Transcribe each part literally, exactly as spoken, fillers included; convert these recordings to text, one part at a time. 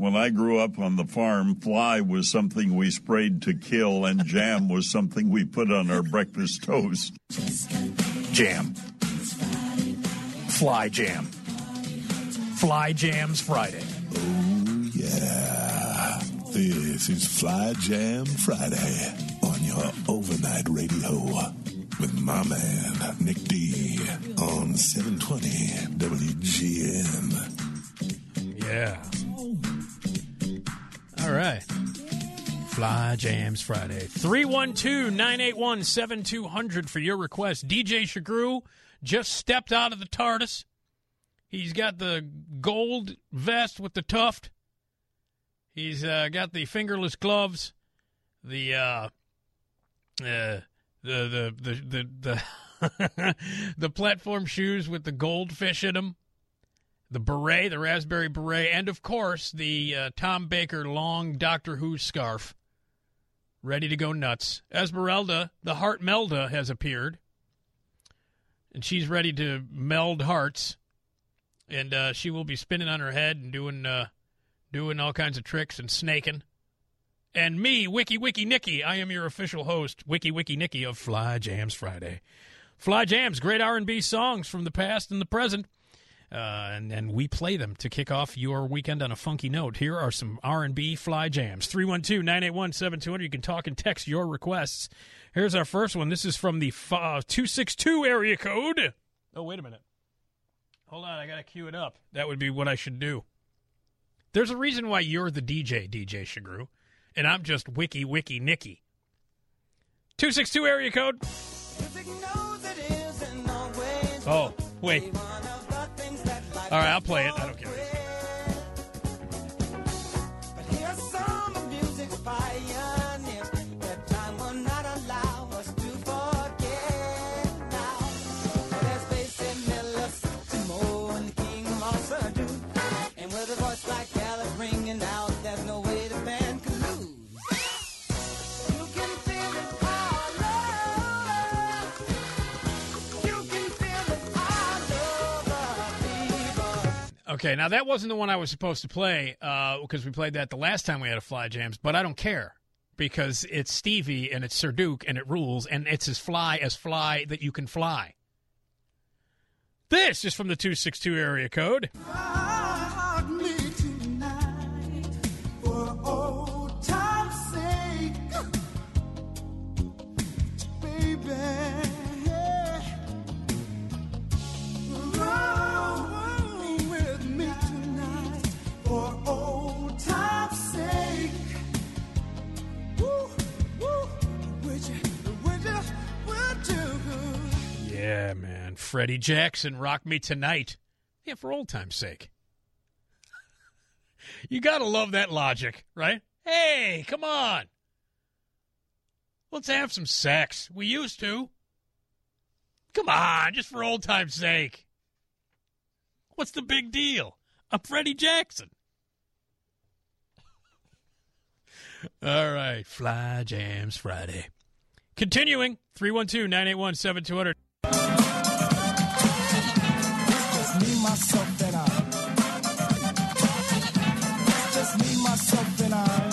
When I grew up on the farm, fly was something we sprayed to kill, and jam was something we put on our breakfast toast. Jam. Fly jam. Fly Jams Friday. Oh, yeah. This is Fly Jam Friday on your overnight radio with my man, Nick D, on seven twenty W G N. Yeah. All right. Fly Jams Friday. three one two, nine eight one, seven two zero zero for your request. D J Shagru just stepped out of the TARDIS. He's got the gold vest with the tuft. He's uh, got the fingerless gloves, the uh, uh, the the the the the, the platform shoes with the goldfish in them, the beret, the raspberry beret, and of course the uh, Tom Baker long Doctor Who scarf. Ready to go nuts. Esmeralda, the Heart Melda, has appeared, and she's ready to meld hearts. And uh, she will be spinning on her head and doing uh, doing all kinds of tricks and snaking. And me, Wiki Wiki Nicky, I am your official host, Wiki Wiki Nicky of Fly Jams Friday. Fly Jams, great R and B songs from the past and the present. Uh, and, and we play them to kick off your weekend on a funky note. Here are some R and B Fly Jams. three one two, nine eight one, seven two zero zero. You can talk and text your requests. Here's our first one. This is from the uh, two six two area code. Oh, wait a minute. Hold on, I got to cue it up. That would be what I should do. There's a reason why you're the D J, D J Shagru, and I'm just Wiki Wiki Nicky. two six two area code. Oh, wait. All right, I'll play it. I don't care. Okay, now that wasn't the one I was supposed to play uh, because we played that the last time we had a Fly Jams, but I don't care because it's Stevie and it's Sir Duke and it rules and it's as fly as fly that you can fly. This is from the two six two area code. Yeah, man. Freddie Jackson, Rock Me Tonight. Yeah, for old time's sake. You gotta love that logic, right? Hey, come on. Let's have some sex. We used to. Come on, just for old time's sake. What's the big deal? I'm Freddie Jackson. All right, Fly Jams Friday. Continuing, three one two, nine eight one, seven two zero zero. Just me, myself, and I. Just me, myself, and I.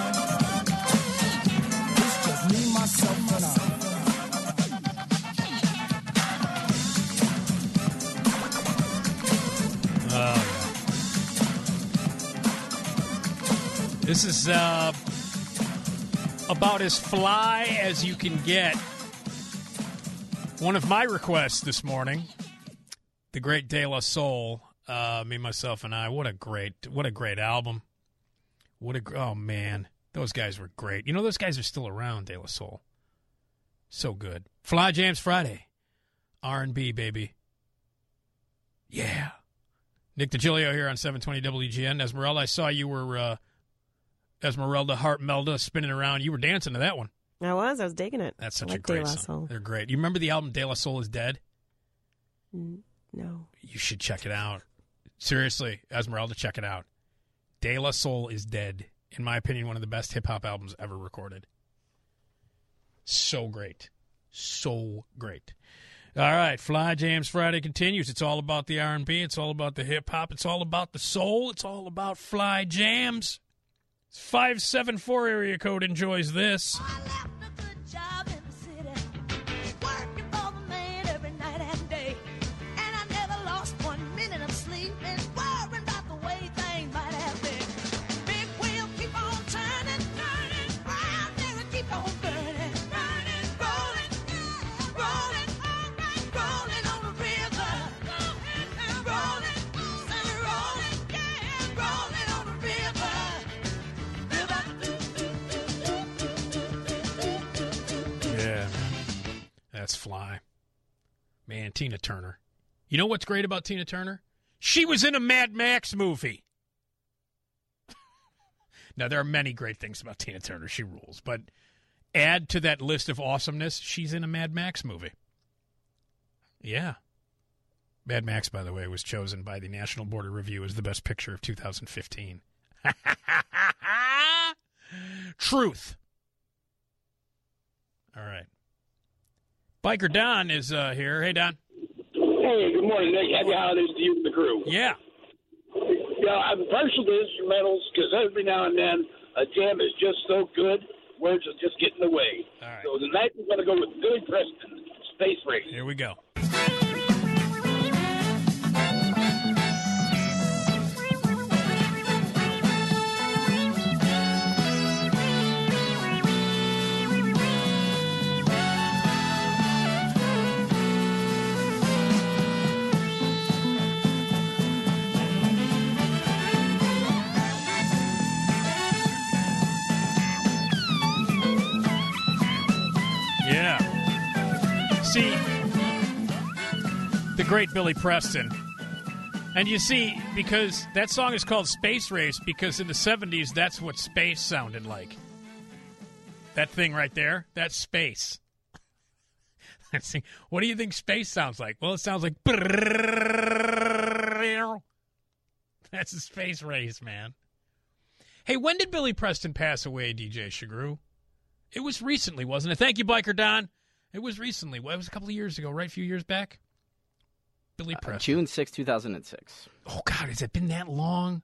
It's just me, myself, and I. Oh, yeah. This is uh, about as fly as you can get. One of my requests this morning, the great De La Soul, uh, me, myself, and I. What a great, what a great album. What a, oh man, those guys were great. You know, those guys are still around, De La Soul. So good. Fly Jams Friday, R and B, baby. Yeah. Nick DiGilio here on seven twenty W G N. Esmeralda, I saw you were uh, Esmeralda, Heart Melda, spinning around. You were dancing to that one. I was. I was digging it. That's such I like a great De La song. Soul. They're great. You remember the album De La Soul is Dead? Mm, no. You should check it out. Seriously, Esmeralda, check it out. De La Soul is Dead. In my opinion, one of the best hip-hop albums ever recorded. So great. So great. All right, Fly Jams Friday continues. It's all about the R and B. It's all about the hip-hop. It's all about the soul. It's all about Fly Jams. five seven four area code enjoys this. I left a good job in the city, working for the man every night and day. And I never lost one minute of sleep and worrying about the way things might have been. Big wheel keep on turning, turning, round there and keep on burning, burning, rolling, rolling, rolling on the river, rolling, sunny rolling, yeah, rolling on the river. Yeah, that's Fly. Man, Tina Turner. You know what's great about Tina Turner? She was in a Mad Max movie. Now, there are many great things about Tina Turner. She rules. But add to that list of awesomeness, she's in a Mad Max movie. Yeah. Mad Max, by the way, was chosen by the National Board of Review as the best picture of two thousand fifteen. Truth. All right. Biker Don is uh, here. Hey, Don. Hey, good morning, Nick. Happy holidays to you and the crew. Yeah. Yeah, I'm partial to instrumentals because every now and then a jam is just so good, words will just get in the way. All right. So tonight we're going to go with Billy Preston, Space Race. Here we go. Yeah. See, the great Billy Preston. And you see, because that song is called Space Race, because in the seventies, that's what space sounded like. That thing right there, that's space. What do you think space sounds like? Well, it sounds like... That's a space race, man. Hey, when did Billy Preston pass away, D J Shagru? It was recently, wasn't it? Thank you, Biker Don. It was recently. Well, it was a couple of years ago, right? A few years back? Billy Preston. Uh, June sixth, two thousand six. Oh, God, has it been that long?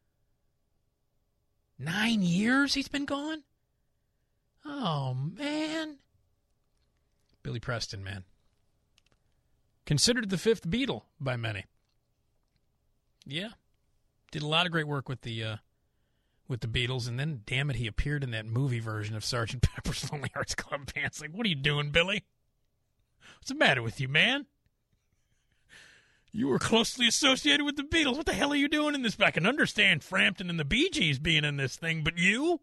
Nine years he's been gone? Oh, man. Billy Preston, man. Considered the fifth Beatle by many. Yeah. Did a lot of great work with the... Uh, with the Beatles, and then, damn it, he appeared in that movie version of Sergeant Pepper's Lonely Hearts Club Band. It's like, what are you doing, Billy? What's the matter with you, man? You were closely associated with the Beatles. What the hell are you doing in this? I can understand Frampton and the Bee Gees being in this thing, but you?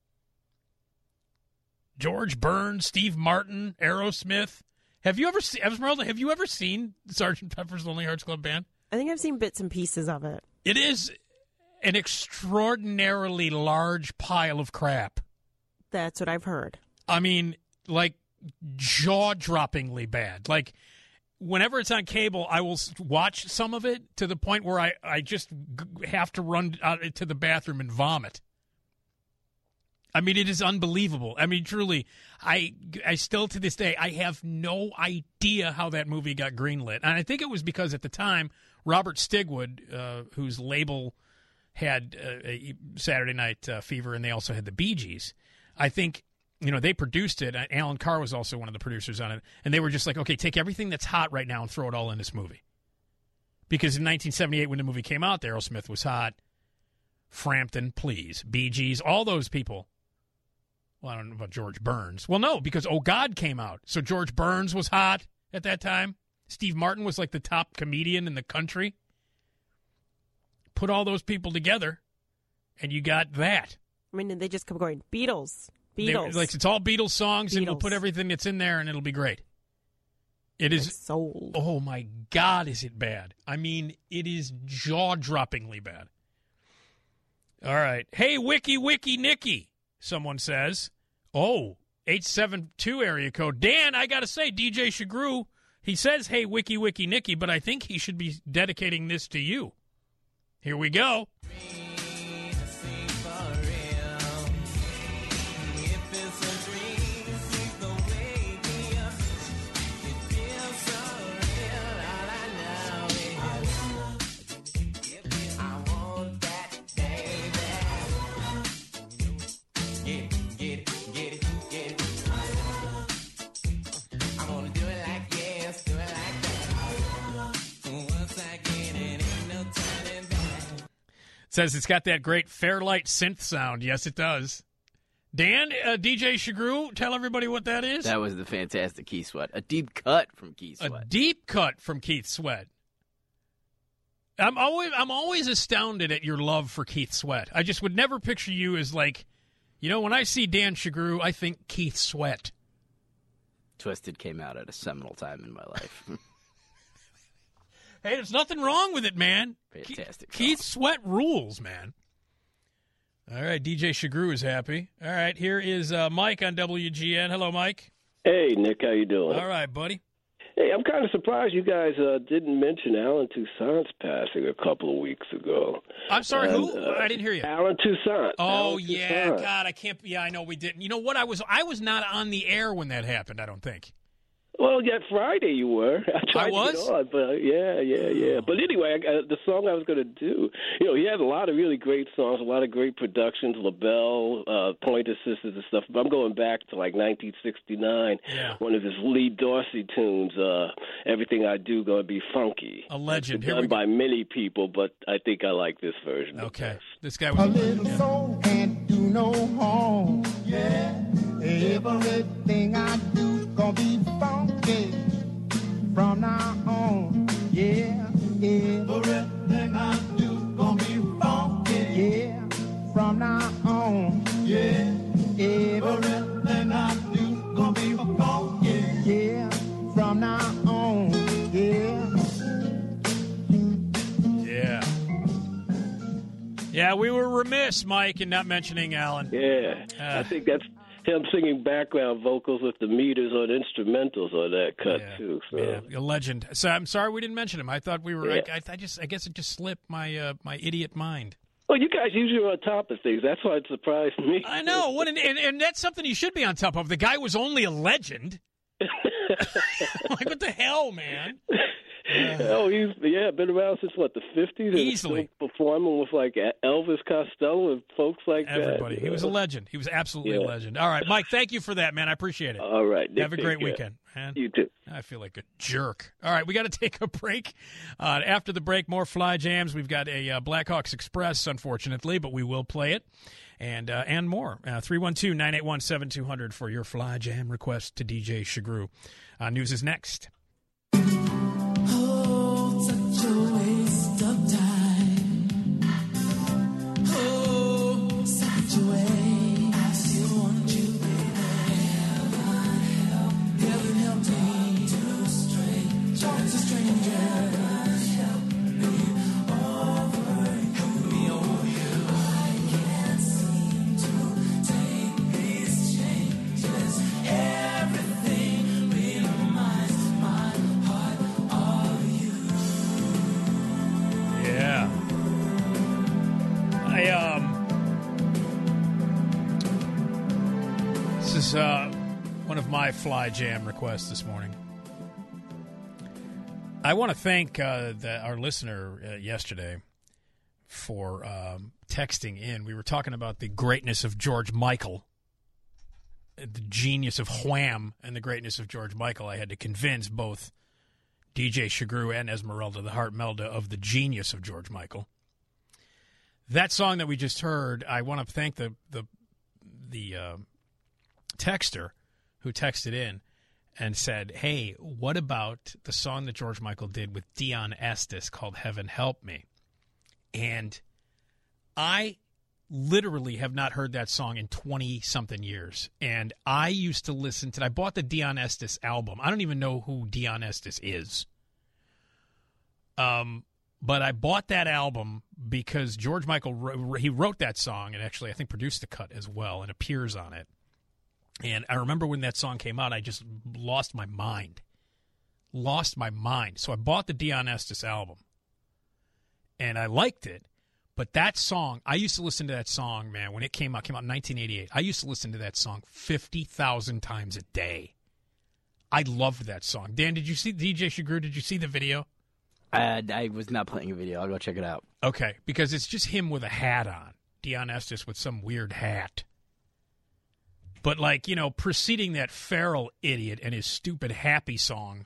George Burns, Steve Martin, Aerosmith. Have you ever seen, Esmeralda, have you ever seen Sergeant Pepper's Lonely Hearts Club Band? I think I've seen bits and pieces of it. It is an extraordinarily large pile of crap. That's what I've heard. I mean, like, jaw-droppingly bad. Like, whenever it's on cable, I will watch some of it to the point where I, I just g- have to run out to the bathroom and vomit. I mean, it is unbelievable. I mean, truly, I, I still to this day, I have no idea how that movie got greenlit. And I think it was because at the time, Robert Stigwood, uh, whose label had uh, a Saturday Night uh, Fever, and they also had the Bee Gees. I think, you know, they produced it. Alan Carr was also one of the producers on it. And they were just like, okay, take everything that's hot right now and throw it all in this movie. Because in nineteen seventy-eight, when the movie came out, Aerosmith was hot. Frampton, please. Bee Gees, all those people. Well, I don't know about George Burns. Well, no, because Oh God came out. So George Burns was hot at that time. Steve Martin was like the top comedian in the country. Put all those people together, and you got that. I mean, they just kept going, Beatles, They- Beatles. like, it's all Beatles songs, and we'll Beatles. put everything that's in there, and it'll be great. It is. Like soul. Oh, my God, is it bad. I mean, it is jaw-droppingly bad. All right. Hey, Wiki, Wiki, Nicky, someone says. Oh, eight seven two area code. Dan, I got to say, D J Shagru, he says, hey, Wiki, Wiki, Nicky, but I think he should be dedicating this to you. Here we go. Get it, get it, get it, get it. I'm gonna do it like yes, do it like that. Once I get it, ain't no turning back. Says it's got that great Fairlight synth sound. Yes, it does. Dan, uh, D J Shagru, tell everybody what that is. That was the fantastic Keith Sweat. A deep cut from Keith Sweat. A deep cut from Keith Sweat. I'm always I'm always astounded at your love for Keith Sweat. I just would never picture you as like, you know, when I see Dan Shagru, I think Keith Sweat. Twisted came out at a seminal time in my life. Hey, there's nothing wrong with it, man. Fantastic. Keith, Keith Sweat rules, man. All right, D J Shagru is happy. All right, here is uh, Mike on W G N. Hello, Mike. Hey, Nick, how you doing? All right, buddy. Hey, I'm kind of surprised you guys uh, didn't mention Alan Toussaint's passing a couple of weeks ago. I'm sorry, and, who? Uh, I didn't hear you. Alan Toussaint. Oh, Alan yeah, Toussaint. God, I can't. Yeah, I know we didn't. You know what? I was I was not on the air when that happened, I don't think. Well, yeah, Friday you were. I tried I was? to get on, but yeah, yeah, yeah. But anyway, I, uh, the song I was going to do, you know, he had a lot of really great songs, a lot of great productions, LaBelle, uh, Pointer Sisters and stuff. But I'm going back to like nineteen sixty-nine, yeah. one of his Lee Dorsey tunes, uh, Everything I Do Gonna Be Funky. A legend. It's Here done we go. by many people, but I think I like this version. Okay. This guy was A little soul can't do no harm. Yeah. Everything I do gonna be funky from now on. Yeah. Everything I do gonna be funky. Yeah. From now on. Yeah. Everything I do gonna be funky. Yeah. From now on. Yeah. Yeah. Yeah, we were remiss, Mike, in not mentioning Alan. Yeah. Uh, I think that's him singing background vocals with the meters on instrumentals on that cut, yeah, too. So. Yeah, a legend. So I'm sorry we didn't mention him. I thought we were. Yeah. I, I just. I guess it just slipped my uh, my idiot mind. Well, you guys usually are on top of things. That's why it surprised me. I know. What an, and, and that's something you should be on top of. The guy was only a legend. Like, what the hell, man? Uh, oh, he's yeah, been around since what the fifties. Easily still performing with like Elvis Costello and folks like everybody. that. He was a legend. He was absolutely Yeah. a legend. All right, Mike. Thank you for that, man. I appreciate it. All right, Nick, Have a take great care. weekend, man. You too. I feel like a jerk. All right, we got to take a break. Uh, after the break, more Fly Jams. We've got a uh, Blackhawks Express, unfortunately, but we will play it, and uh, and more. three one two, nine eight one, seven two zero zero for your Fly Jam request to D J Shagru. Uh, news is next. Oh, such a waste of time. Oh, such a way. I still want you, baby. Heaven help, heaven help me to stray. Talk to strangers. Help me over, help me over you. I can't seem to take these changes. Everything reminds my heart of you. Yeah. I, um, this is uh, one of my Fly Jam requests this morning. I want to thank uh, the, our listener uh, yesterday for um, texting in. We were talking about the greatness of George Michael, the genius of Wham, and the greatness of George Michael. I had to convince both D J Shagru and Esmeralda, the Heart Melda, of the genius of George Michael. That song that we just heard, I want to thank the the the uh, texter who texted in and said, hey, what about the song that George Michael did with Dion Estes called Heaven Help Me? And I literally have not heard that song in twenty-something years. And I used to listen to it. I bought the Dion Estes album. I don't even know who Dion Estes is. Um, but I bought that album because George Michael, wrote, he wrote that song and actually I think produced the cut as well and appears on it. And I remember when that song came out, I just lost my mind. Lost my mind. So I bought the Dion Estes album. And I liked it. But that song, I used to listen to that song, man, when it came out, came out in nineteen eighty-eight. I used to listen to that song fifty thousand times a day. I loved that song. Dan, did you see, D J Shagru, did you see the video? I, I was not playing a video. I'll go check it out. Okay, because it's just him with a hat on. Dion Estes with some weird hat. But, like, you know, preceding that Farrell idiot and his stupid Happy song.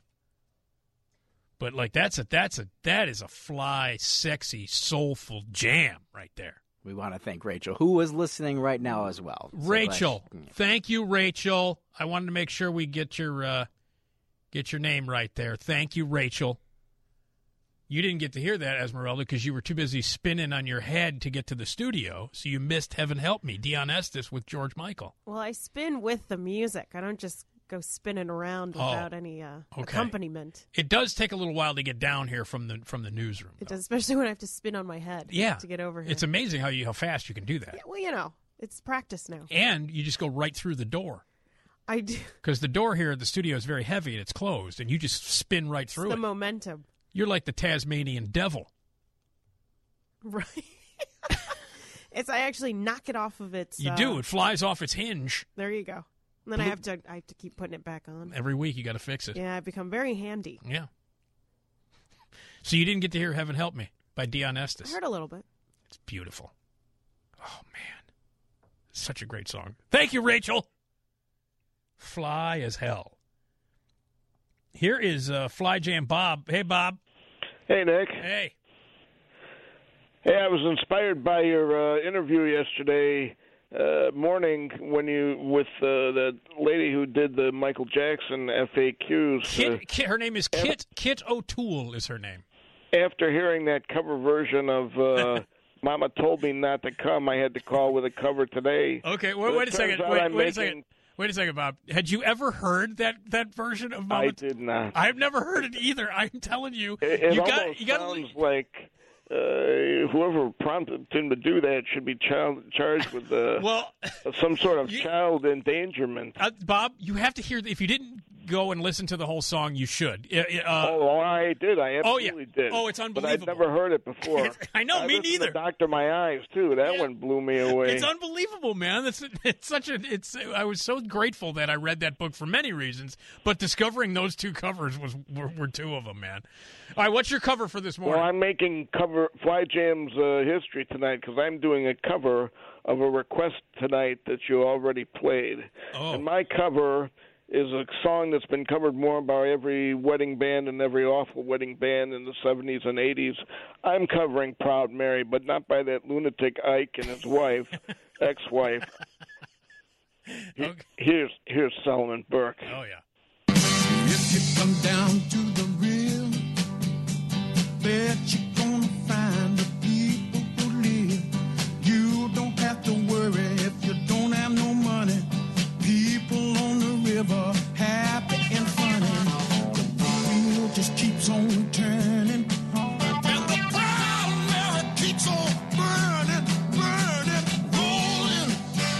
But, like, that's a, that's a, that is a fly, sexy, soulful jam right there. We want to thank Rachel, who was listening right now as well. So Rachel. glad she- Thank you, Rachel. I wanted to make sure we get your, uh, get your name right there. Thank you, Rachel. You didn't get to hear that, Esmeralda, because you were too busy spinning on your head to get to the studio, so you missed Heaven Help Me, Dion Estes with George Michael. Well, I spin with the music. I don't just go spinning around Oh, without any uh, okay. accompaniment. It does take a little while to get down here from the from the newsroom. It does, especially when I have to spin on my head Yeah. to get over here. It's amazing how you how fast you can do that. Yeah, well, you know, it's practice now. And you just go right through the door. I do. Because the door here at the studio is very heavy and it's closed, and you just spin right It's through the it. momentum. You're like the Tasmanian devil. Right. It's I actually knock it off of its. You uh, do. It flies off its hinge. There you go. And then I have to I have to keep putting it back on. Every week you got to fix it. Yeah, I've become very handy. Yeah. So you didn't get to hear Heaven Help Me by Dion I Estes. heard a little bit. It's beautiful. Oh, man. Such a great song. Thank you, Rachel. Fly as hell. Here is uh, Fly Jam Bob. Hey, Bob. Hey, Nick. Hey. Hey, I was inspired by your uh, interview yesterday uh, morning when you with uh, the lady who did the Michael Jackson F A Qs. Kit, uh, Kit, her name is Kit. Kit O'Toole is her name. After hearing that cover version of uh, Mama Told Me Not to Come, I had to call with a cover today. Okay, wait, But wait it a second. turns out Wait, I'm wait a making- second. Wait a second, Bob. Had you ever heard that, that version of Mama? I did not. I've never heard it either. I'm telling you. It, it you got, almost you got sounds like uh, whoever prompted him to do that should be child, charged with uh, well, some sort of child endangerment. Uh, Bob, you have to hear. If you didn't go and listen to the whole song, you should. Uh, oh, I did. I oh, absolutely yeah. did. Oh, it's But unbelievable. I'd never heard it before. I know, I me listened neither. To Doctor My Eyes too. That one blew me away. It's unbelievable, man. It's it's such a it's. I was so grateful that I read that book for many reasons, but discovering those two covers was were, were two of them, man. All right, what's your cover for this morning? Well, I'm making cover Fly Jam's uh, history tonight because I'm doing a cover of a request tonight that you already played. Oh. And my cover is a song that's been covered more by every wedding band and every awful wedding band in the seventies and eighties. I'm covering Proud Mary, but not by that lunatic Ike and his wife, ex-wife. Okay. Here's here's Solomon Burke. Oh yeah. If you come down to the real, bet you're gonna find the people who live. You don't have to worry if you don't have no money. People on the river, happy and funny. The wheel just keeps on turning. And the Proud Mary keeps on burning, burning, rolling,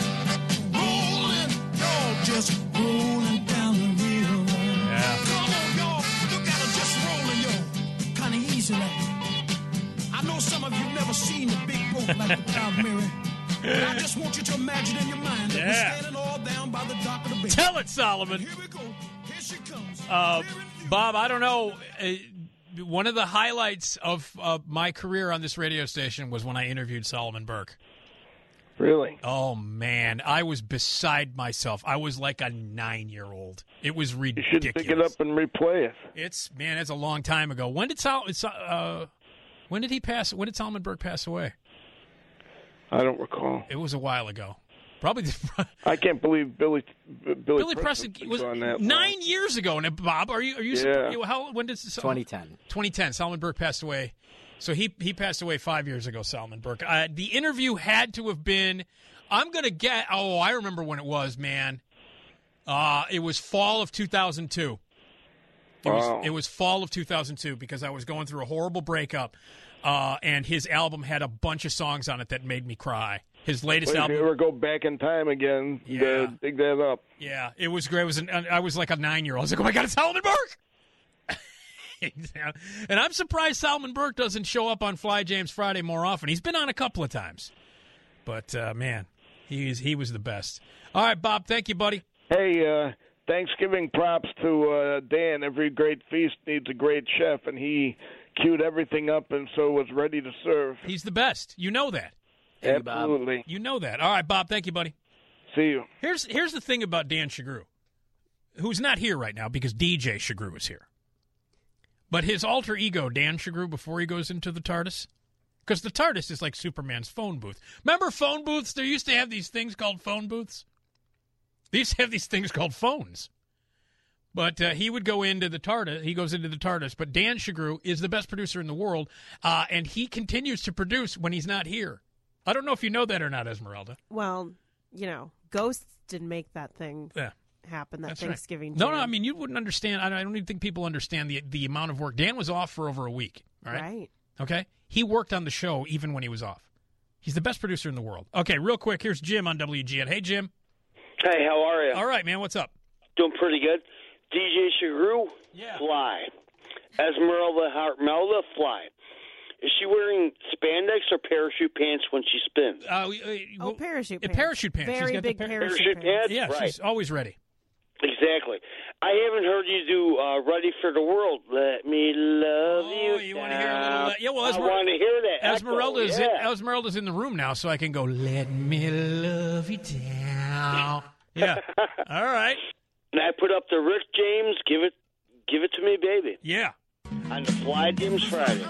rolling. Y'all just rolling down the river. Yeah. Come on, y'all. Look at her just rolling, yo. Kind of easy, right? I know some of you never seen a big boat like the Proud Mary. But I just want you to imagine in your mind that Yeah. we're standing all down by the dock of the bay. Tell it, Solomon. Here we go. Here she comes. Uh, Bob, I don't know. Uh, one of the highlights of uh, my career on this radio station was when I interviewed Solomon Burke. Really? Oh, man. I was beside myself. I was like a nine-year-old. It was You ridiculous. should pick it up and replay it. It's, man, it's a long time ago. When did Sol- it's, uh, when did he pass? When did Solomon Burke pass away? I don't recall. It was a while ago. Probably the, I can't believe Billy Billy, Billy Preston Preston was gone that nine long. years ago. And Bob, are you are you Yeah. surprised? How when did Sol- twenty ten. twenty ten. Solomon Burke passed away. So he he passed away five years ago. Solomon Burke. Uh, the interview had to have been. I'm gonna get. Oh, I remember when it was, man. Uh, it was fall of two thousand two. It Wow. was it was fall of two thousand two because I was going through a horrible breakup, uh, and his album had a bunch of songs on it that made me cry. His latest Well, if album. you ever go back in time again, Yeah. uh, dig that up. Yeah, it was great. It was an, I was like a nine-year-old. I was like, oh, my God, it's Solomon Burke! And I'm surprised Solomon Burke doesn't show up on Fly James Friday more often. He's been on a couple of times. But, uh, man, he's, he was the best. All right, Bob, thank you, buddy. Hey, uh, Thanksgiving props to uh, Dan. Every great feast needs a great chef, and he queued everything up and so was ready to serve. He's the best. You know that. Thank you, Bob. Absolutely. You know that. All right, Bob, thank you, buddy. See you. Here's here's the thing about Dan Shagru, who's not here right now because D J Shagru is here. But his alter ego, Dan Shagru, before he goes into the TARDIS, because the TARDIS is like Superman's phone booth. Remember phone booths? There used to have these things called phone booths. They used to have these things called phones. But uh, he would go into the TARDIS. He goes into the TARDIS. But Dan Shagru is the best producer in the world, uh, and he continues to produce when he's not here. I don't know if you know that or not, Esmeralda. Well, you know, Ghosts didn't make that thing Yeah. happen, that That's Thanksgiving right. No, no, jam. I mean, you wouldn't understand. I don't, I don't even think people understand the the amount of work. Dan was off for over a week, all right? Right. Okay? He worked on the show even when he was off. He's the best producer in the world. Okay, real quick, here's Jim on W G N. Hey, Jim. Hey, how are you? All right, man, what's up? Doing pretty good. D J Shagru, yeah. fly. Esmeralda Hartmelda, fly. Is she wearing spandex or parachute pants when she spins? Uh, we, uh, Oh, parachute uh, pants. parachute pants. Very She's got big the par- parachute, Parachute pants? Yeah, Right. she's always ready. Exactly. I haven't heard you do uh, Ready for the World. Let me love you. Oh, you want to hear a little? Uh, yeah, well, I Esmer- want to hear that. Esmeralda's Echo, yeah. in, Esmeralda's in the room now, so I can go. Let me love you down. Yeah. All right. And I put up the Rick James. Give it, give it to me, baby. Yeah. On the Fly James Friday.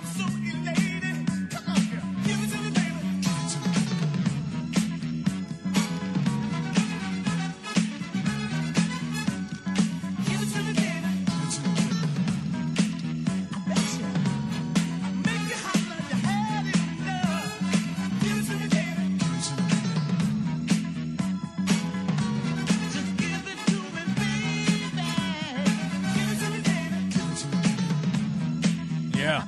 Yeah.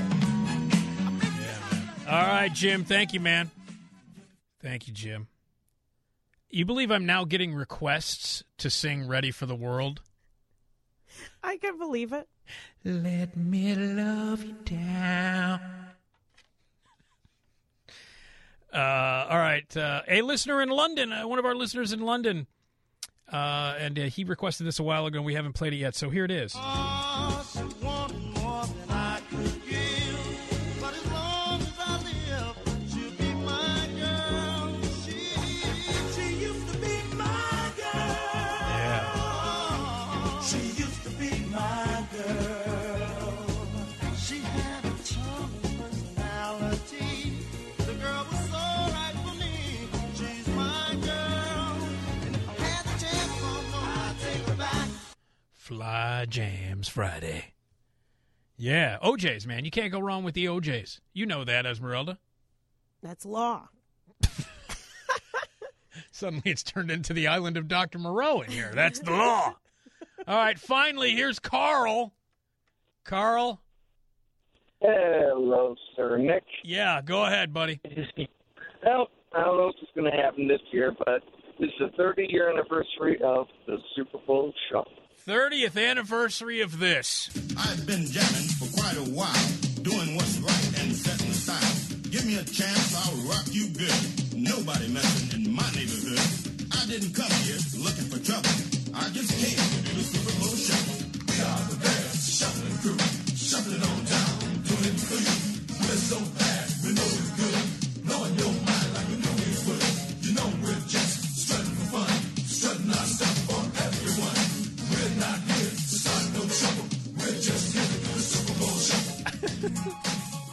All right, Jim. Thank you, man. Thank you, Jim. You believe I'm now getting requests to sing Ready for the World? I can believe it. Let me love you down. Uh, all right. Uh, a listener in London, uh, one of our listeners in London, uh, and uh, he requested this a while ago, and we haven't played it yet, so here it is. Fly Jams Friday. Yeah, O Js, man. You can't go wrong with the O Js. You know that, Esmeralda. That's law. Suddenly it's turned into the island of Doctor Moreau in here. That's the law. All right, finally, here's Carl. Carl? Hello, Sir Nick. Yeah, go ahead, buddy. Well, I don't know if it's going to happen this year, but this is the thirty-year anniversary of the Super Bowl Shuffle. thirtieth anniversary of this. I've been jamming for quite a while, doing what's right and setting the style. Give me a chance, I'll rock you good. Nobody messing in my neighborhood. I didn't come here looking for trouble. I just came to do the Super Bowl Shuffle. We are the best shuffling crew, shuffling on down, doing it for you. We're so bad, we know it's good. Blowing your mind like we know we would. You know we're just strutting for fun, strutting our stuff for everyone. We're not here to start no trouble. We're just here to do the Super Bowl Shuffle.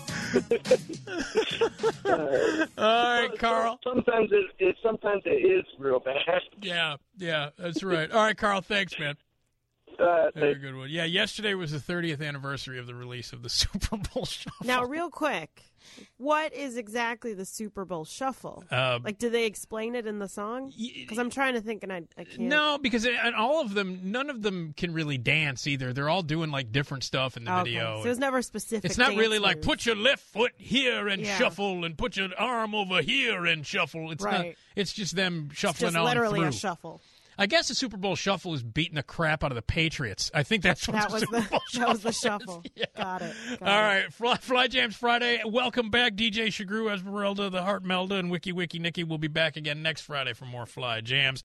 All right, Carl. Sometimes it, it sometimes it is real bad. Yeah, yeah, that's right. All right, Carl, thanks, man. Uh, Very good one. Yeah, yesterday was the thirtieth anniversary of the release of the Super Bowl Shuffle. Now, real quick, what is exactly the Super Bowl Shuffle? Uh, like, do they explain it in the song? Because I'm trying to think, and I, I can't. No, because it, and all of them, none of them can really dance either. They're all doing like different stuff in the Okay, video. so it's never specific. It's not dance really like moves. put your left foot here and Yeah. shuffle and put your arm over here and shuffle. It's not. Right. It's just them It's shuffling just on literally through. a shuffle. I guess the Super Bowl Shuffle is beating the crap out of the Patriots. I think that's what That the was Super the Bowl that was the Shuffle is. shuffle. Got it. Got All it. right, Fly, Fly Jams Friday. Welcome back, D J Shagru, Esmeralda, the Heart Melda, and Wiki Wiki Nikki will be back again next Friday for more Fly Jams.